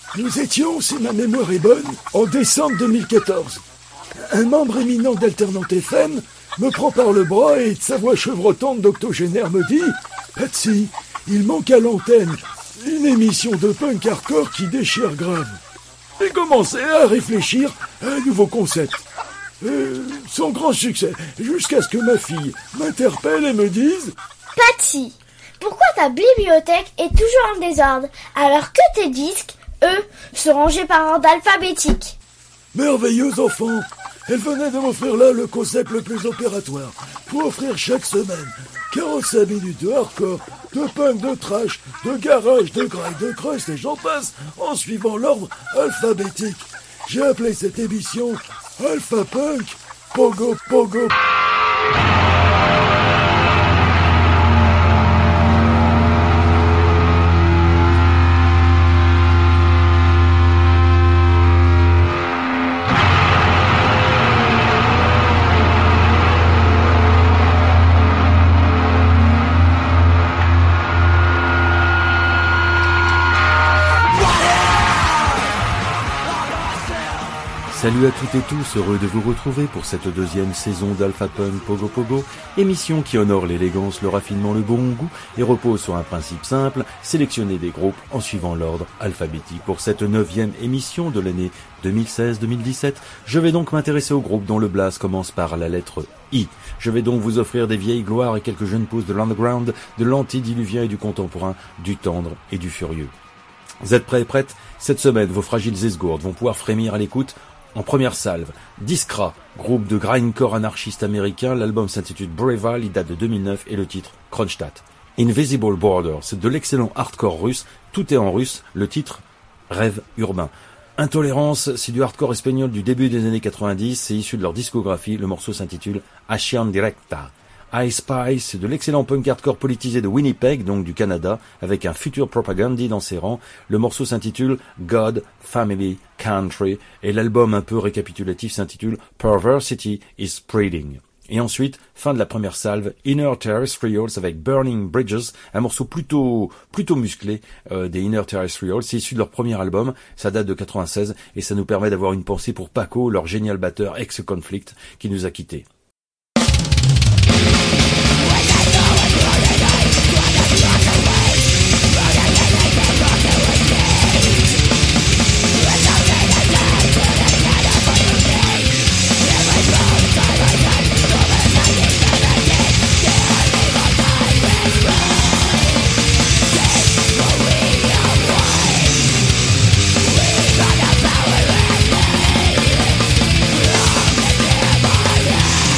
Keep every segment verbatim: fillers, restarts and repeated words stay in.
Nous étions, si ma mémoire est bonne, en décembre deux mille quatorze. Un membre éminent d'Alternante F M me prend par le bras et de sa voix chevrotante d'octogénaire me dit « Patsy, il manque à l'antenne une émission de punk hardcore qui déchire grave. » J'ai commencé à réfléchir à un nouveau concept. Euh, sans grand succès, jusqu'à ce que ma fille m'interpelle et me dise « Patsy, pourquoi ta bibliothèque est toujours en désordre alors que tes disques, eux, sont rangés par ordre alphabétique ?» Merveilleux enfant, elle venait de m'offrir là le concept le plus opératoire pour offrir chaque semaine quarante-cinq minutes de hardcore, de punk, de trash, de garage, de graille, de crust et j'en passe en suivant l'ordre alphabétique. J'ai appelé cette émission Alpha Punk Pogo Pogo. Salut à toutes et tous, heureux de vous retrouver pour cette deuxième saison d'Alpha Punk Pogo Pogo, émission qui honore l'élégance, le raffinement, le bon goût et repose sur un principe simple, sélectionner des groupes en suivant l'ordre alphabétique. Pour cette neuvième émission de l'année deux mille seize deux mille dix-sept, je vais donc m'intéresser aux groupes dont le blast commence par la lettre I. Je vais donc vous offrir des vieilles gloires et quelques jeunes pousses de l'underground, de l'antédiluvien et du contemporain, du tendre et du furieux. Vous êtes prêts et prêtes ? Cette semaine, vos fragiles esgourdes vont pouvoir frémir à l'écoute. En première salve, Discra, groupe de grindcore anarchiste américain, l'album s'intitule Breval, il date de deux mille neuf et le titre Kronstadt. Invisible Border, c'est de l'excellent hardcore russe, tout est en russe, le titre Rêve urbain. Intolérance, c'est du hardcore espagnol du début des années quatre-vingt-dix, c'est issu de leur discographie, le morceau s'intitule Acción Directa. I Spy, c'est de l'excellent punk hardcore politisé de Winnipeg, donc du Canada, avec un futur propagandie dans ses rangs. Le morceau s'intitule God, Family, Country, et l'album un peu récapitulatif s'intitule Perversity is Spreading. Et ensuite, fin de la première salve, Inner Terrestrials avec Burning Bridges, un morceau plutôt plutôt musclé euh, des Inner Terrestrials. C'est issu de leur premier album, ça date de quatre-vingt-seize, et ça nous permet d'avoir une pensée pour Paco, leur génial batteur ex-Conflict, qui nous a quittés. Yeah.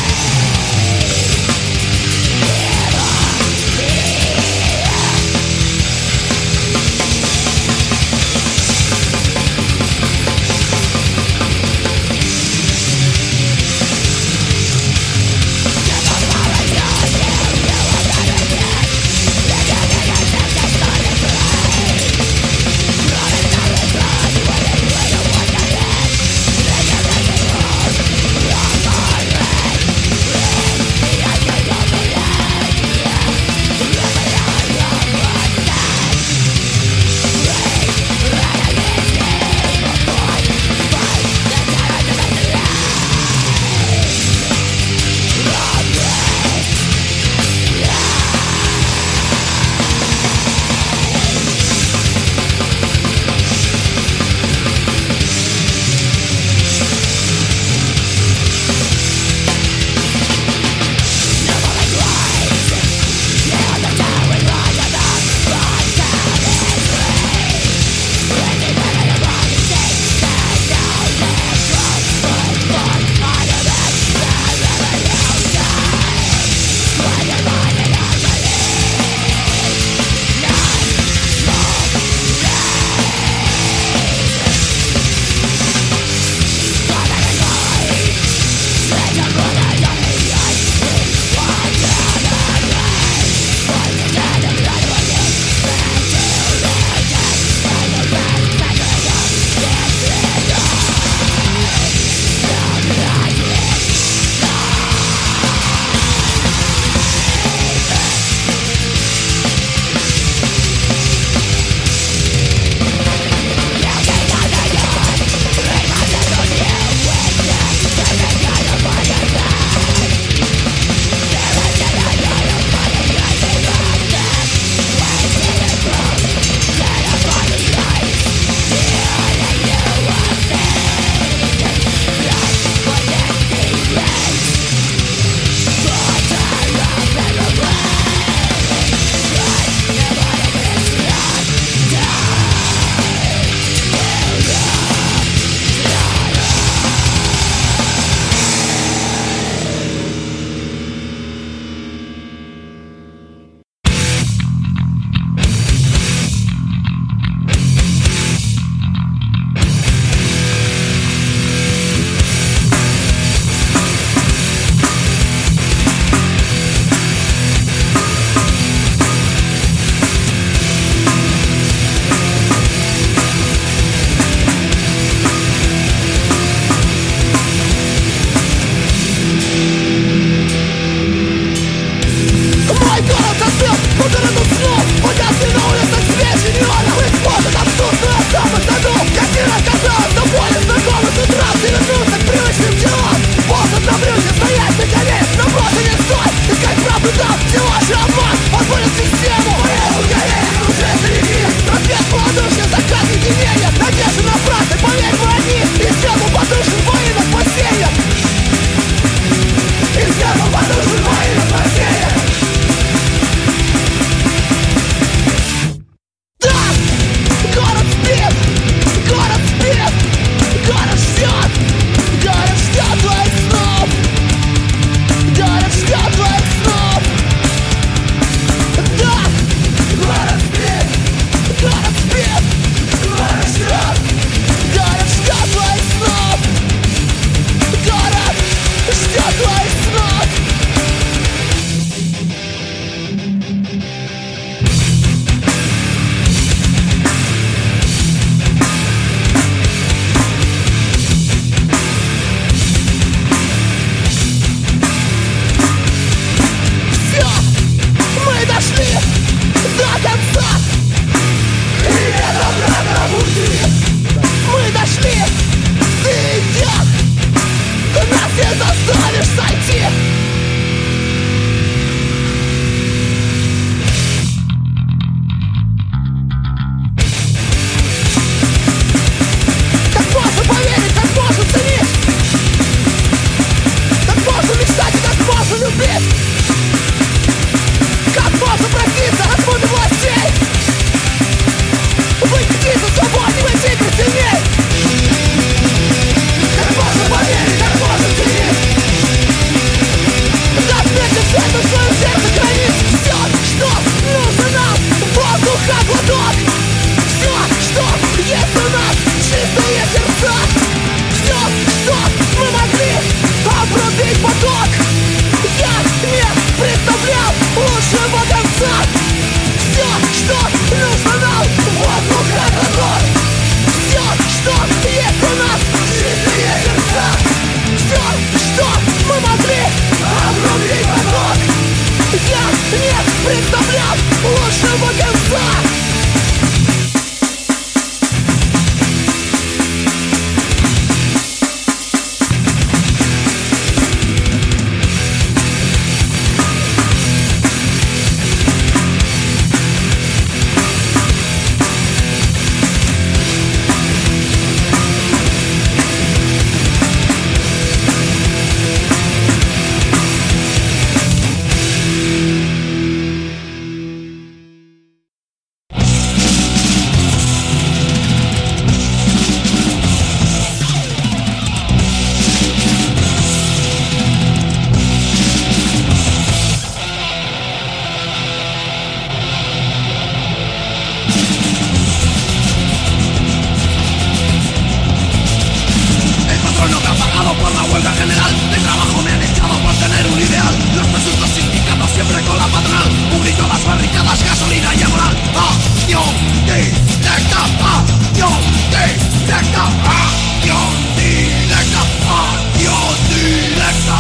general de trabajo me han echado por tener un ideal. Los presuntos sindicatos siempre con la patronal. Un grito a las barricadas, gasolina y moral. Acción directa, acción directa, acción directa, acción directa.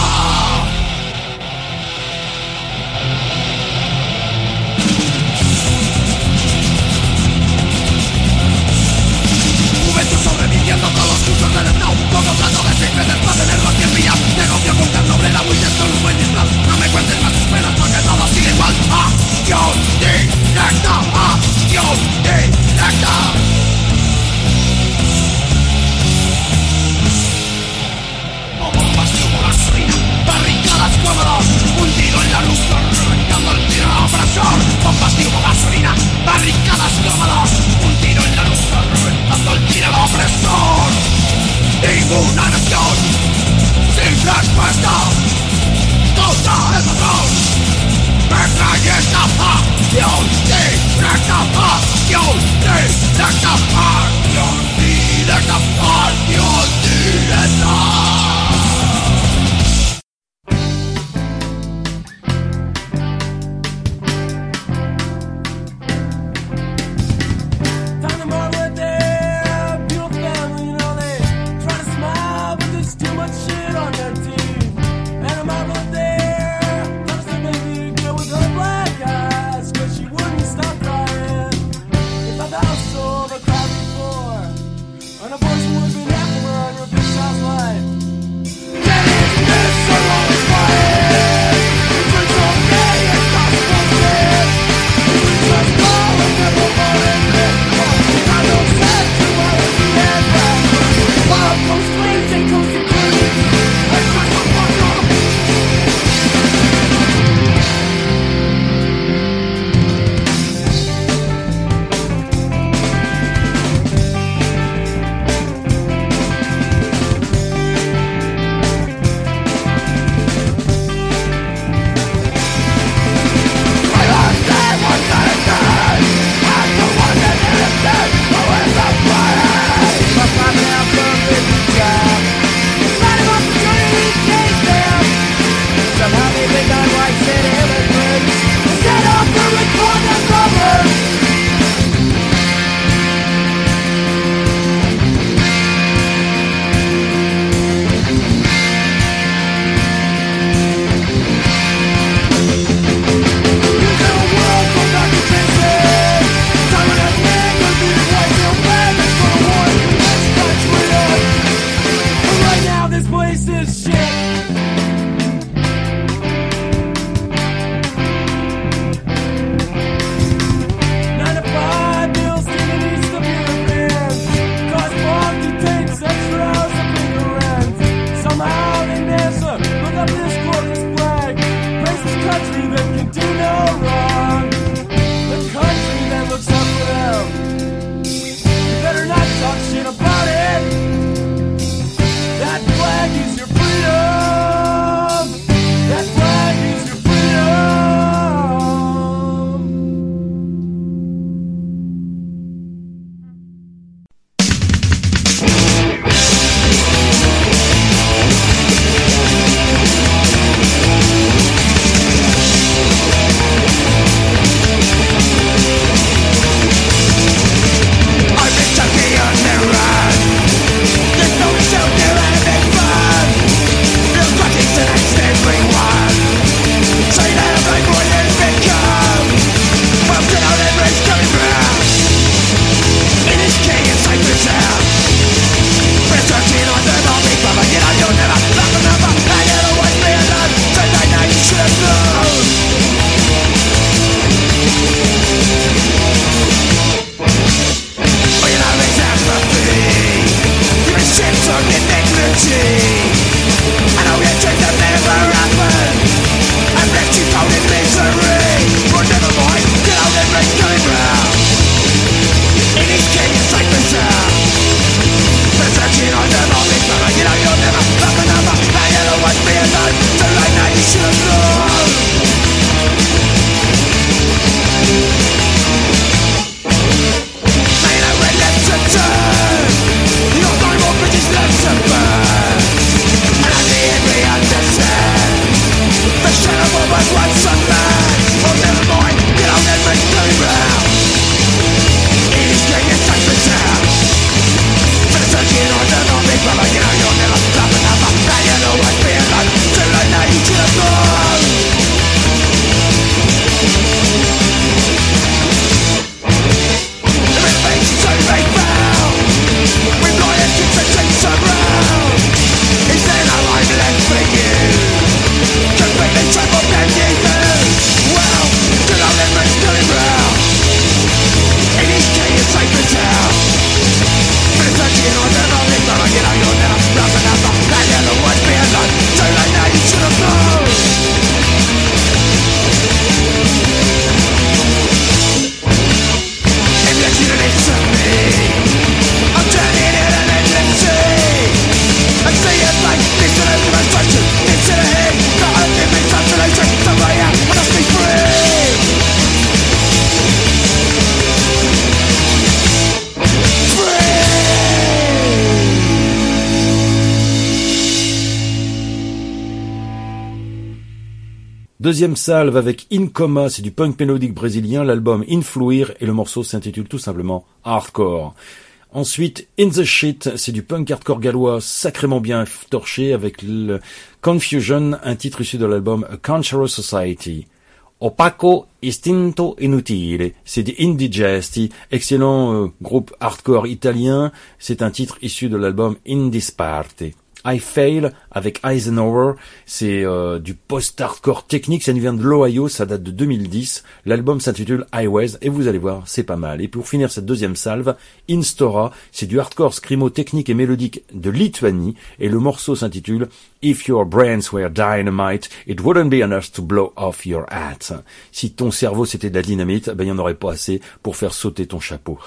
Sobreviviendo con los cursos del Estado, con contrato de seis meses para tener cualquier vía. Negocio con carne obrera, muy con un buen disfraz. No me cuentes más esperas porque todo sigue igual. Acción directa, acción directa. Deuxième salve avec In Coma, c'est du punk mélodique brésilien, l'album Influir et le morceau s'intitule tout simplement Hardcore. Ensuite, In the Shit, c'est du punk hardcore gallois sacrément bien torché avec le Confusion, un titre issu de l'album A Cancerous Society. Opaco Istinto Inutile, c'est du Indigesti, excellent euh, groupe hardcore italien, c'est un titre issu de l'album In Disparte. I Fail avec Eisenhower, c'est euh, du post-hardcore technique, ça nous vient de l'Ohio, ça date de deux mille dix, l'album s'intitule Highways et vous allez voir, c'est pas mal. Et pour finir cette deuxième salve, Instora, c'est du hardcore scrimo technique et mélodique de Lituanie et le morceau s'intitule If your brains were dynamite, it wouldn't be enough to blow off your hat. Si ton cerveau c'était de la dynamite, ben il n'y en aurait pas assez pour faire sauter ton chapeau.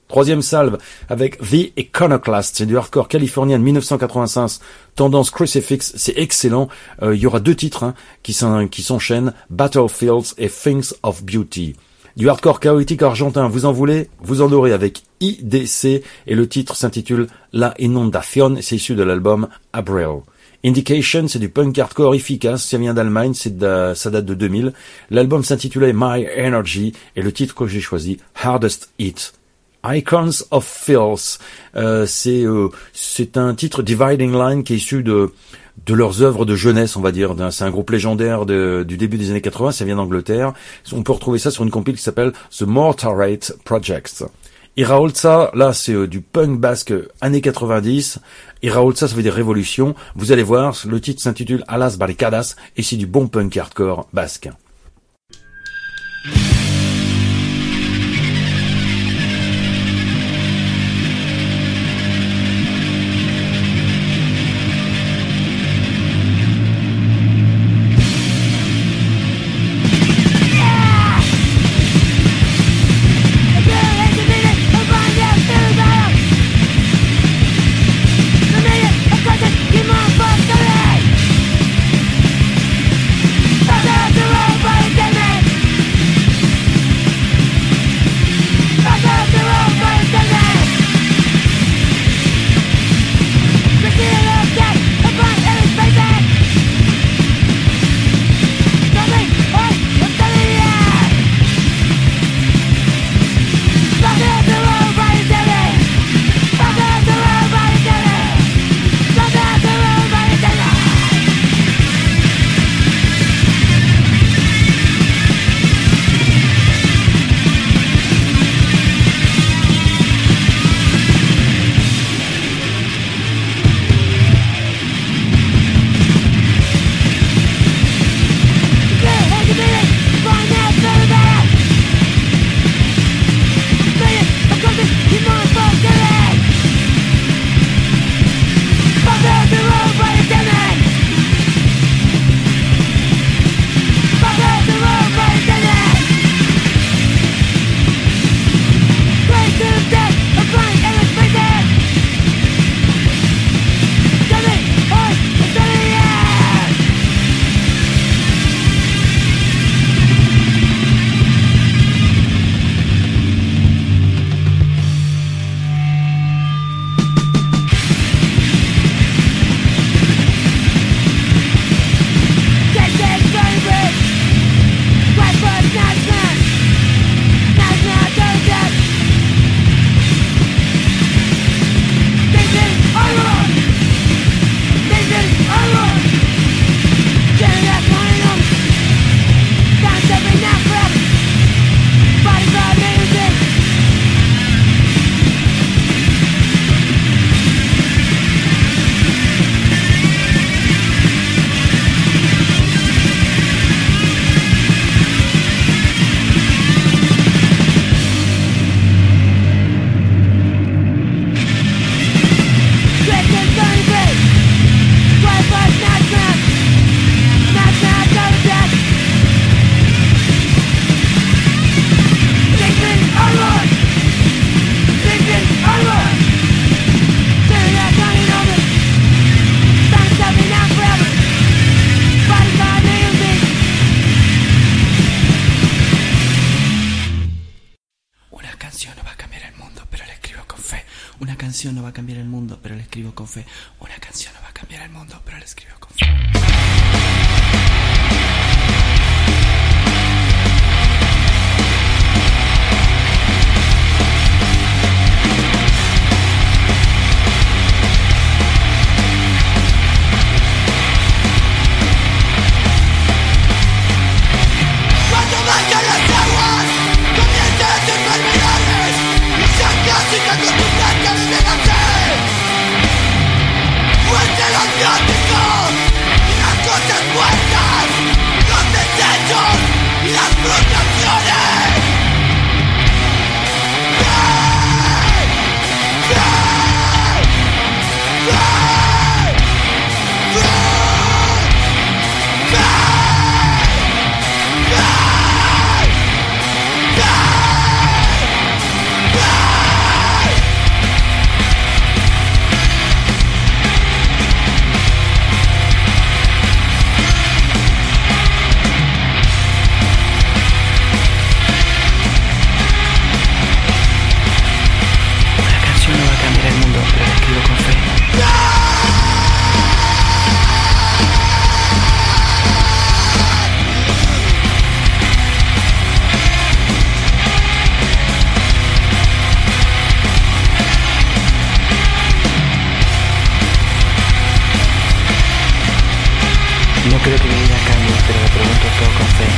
Troisième salve avec The Iconoclast, c'est du hardcore californien de dix-neuf cent quatre-vingt-cinq, tendance Crucifix, c'est excellent. Euh, il y aura deux titres hein, qui, s'en, qui s'enchaînent, Battlefields et Things of Beauty. Du hardcore chaotique argentin, vous en voulez, vous en aurez avec I D C et le titre s'intitule La Inundación, c'est issu de l'album Abril. Indication, c'est du punk hardcore efficace, ça vient d'Allemagne, c'est de, ça date de deux mille. L'album s'intitulait My Energy et le titre que j'ai choisi, Hardest Hit. Icons of Filth, euh, c'est euh, c'est un titre Dividing Line qui est issu de de leurs œuvres de jeunesse, on va dire. C'est un groupe légendaire de, du début des années quatre-vingts, ça vient d'Angleterre. On peut retrouver ça sur une compile qui s'appelle The Mortarate Projects. Iraolza, là c'est euh, du punk basque années quatre-vingt-dix. Iraolza, ça veut dire révolution. Vous allez voir, le titre s'intitule A las Barricadas et c'est du bon punk hardcore basque. canción no va a cambiar el mundo, pero la escribo con fe. Una canción no va a cambiar el mundo, pero la escribo con fe. Muerte los viáticos. No creo que mi vida cambie, pero me pregunto todo con fe.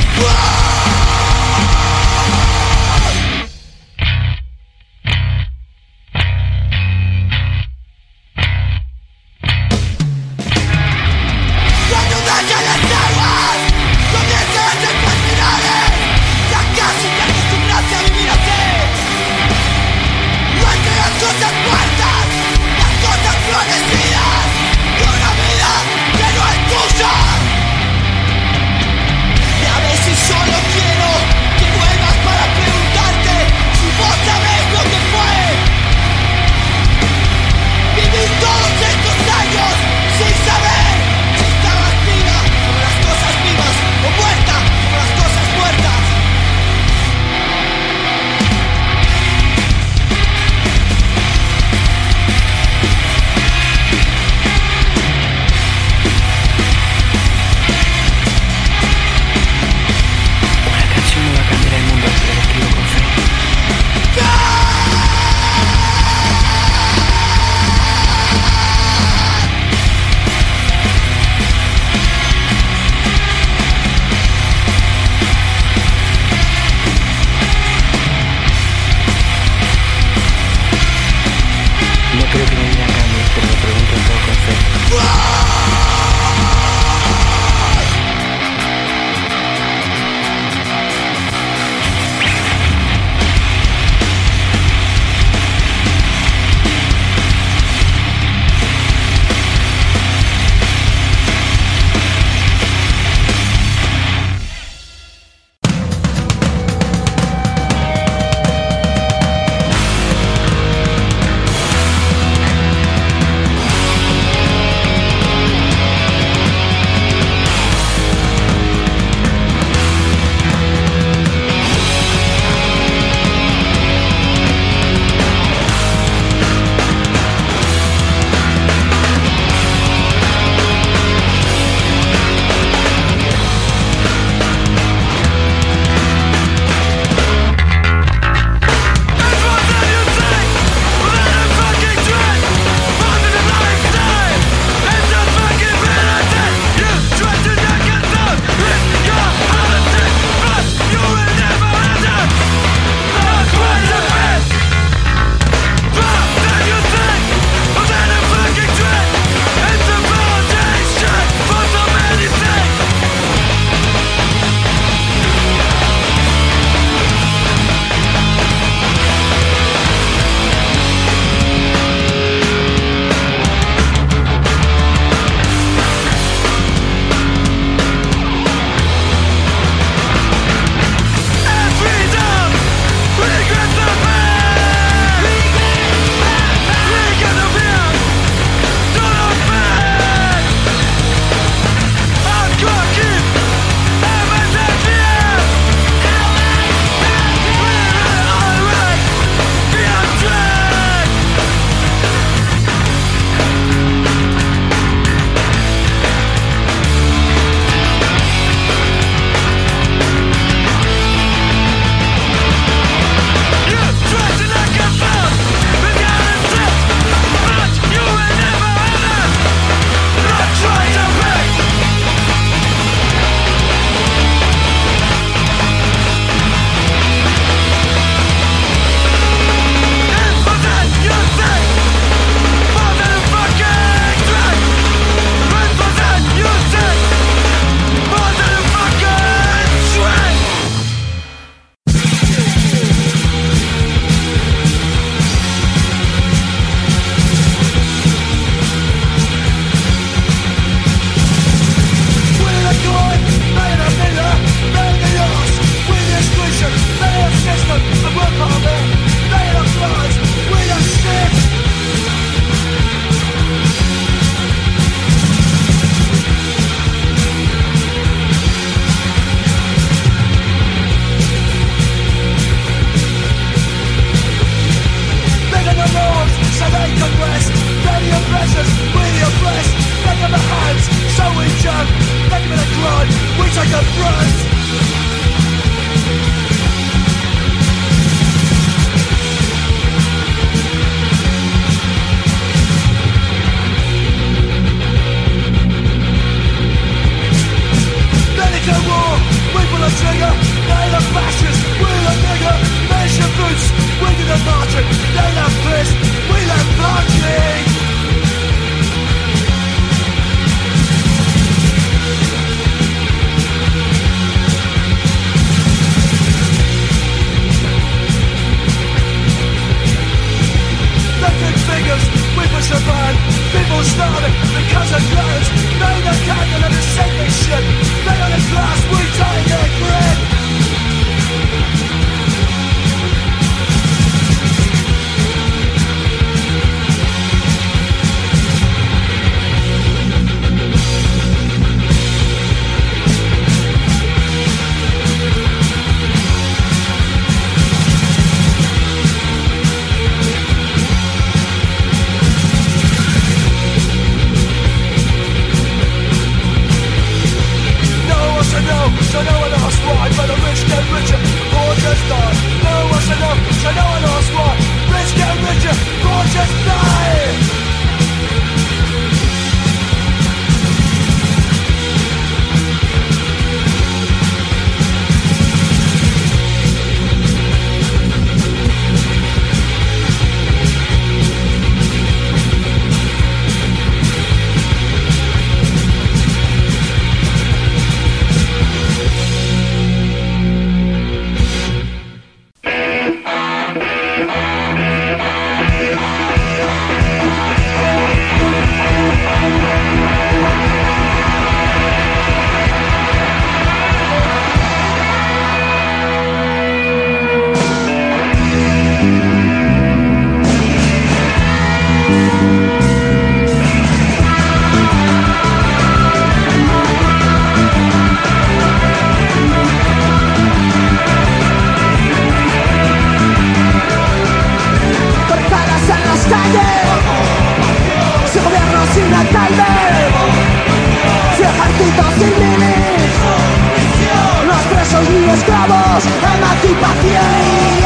esclavos, emancipación.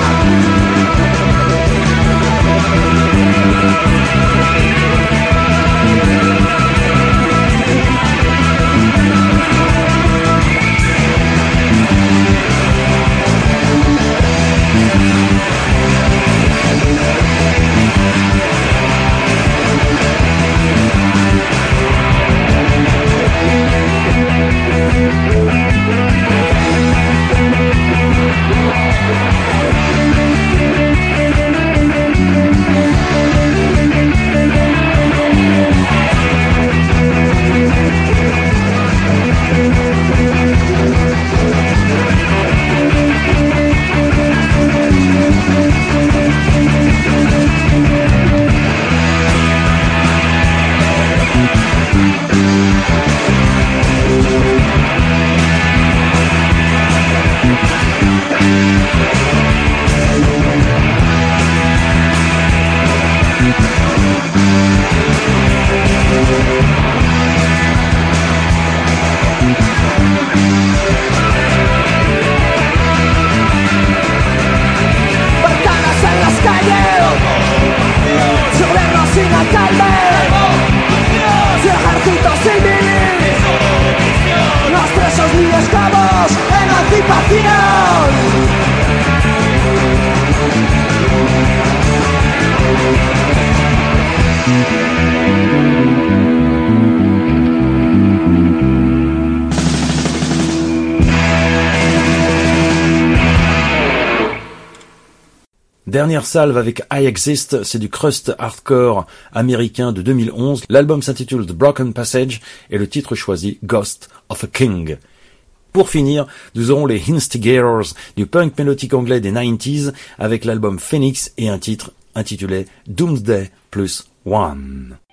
Dernière salve avec I Exist, c'est du crust hardcore américain de deux mille onze. L'album s'intitule The Broken Passage et le titre choisi Ghost of a King. Pour finir, nous aurons les Instigators du punk mélodique anglais des nineties avec l'album Phoenix et un titre intitulé Doomsday Plus One.